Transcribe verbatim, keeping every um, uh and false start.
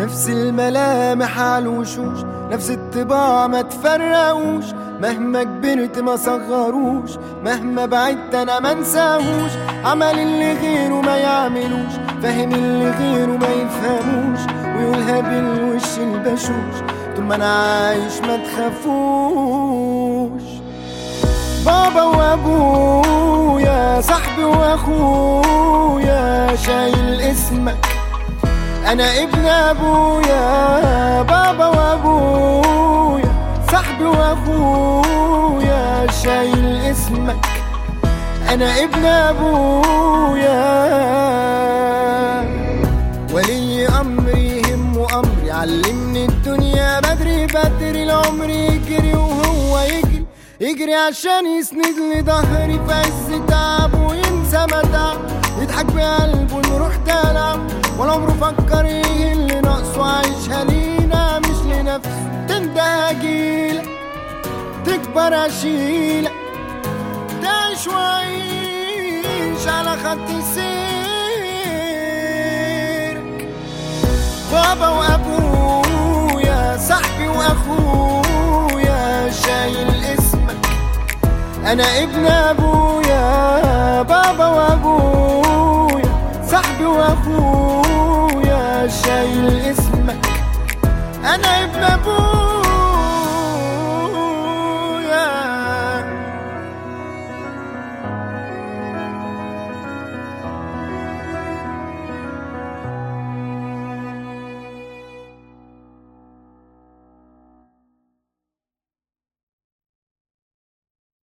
نفس الملامح على الوشوش، نفس الطباع ما تفرقوش، مهما كبرت ما صغروش، مهما بعدت انا ما انساهوش. عمل اللي غيره ما يعملوش، فاهم اللي غيره ما يفهموش، ويقولها بالوش البشوش، طول ما انا عايش ما تخافوش. بابا وابويا صاحبي واخويا شايل اسمك، انا ابن ابويا. بابا وابويا صاحبي واخويا شايل اسمك، انا ابن ابويا. ولي امري يهمه امري، علمني الدنيا بدري بدري، العمر يجري وهو يجري يجري عشان يسند لي ظهري في عز تعب وينسى متاع، يضحك بقلبه نروح دلع، ولا عمره فكر ايه اللي ناقصه، عايشها لينا مش لنفسه. تنده هجيلك تكبر اشيلك، تعيش وعيش على خط سيرك. بابا وابويا صاحبي واخويا شايل اسمك، انا ابن ابويا. بابا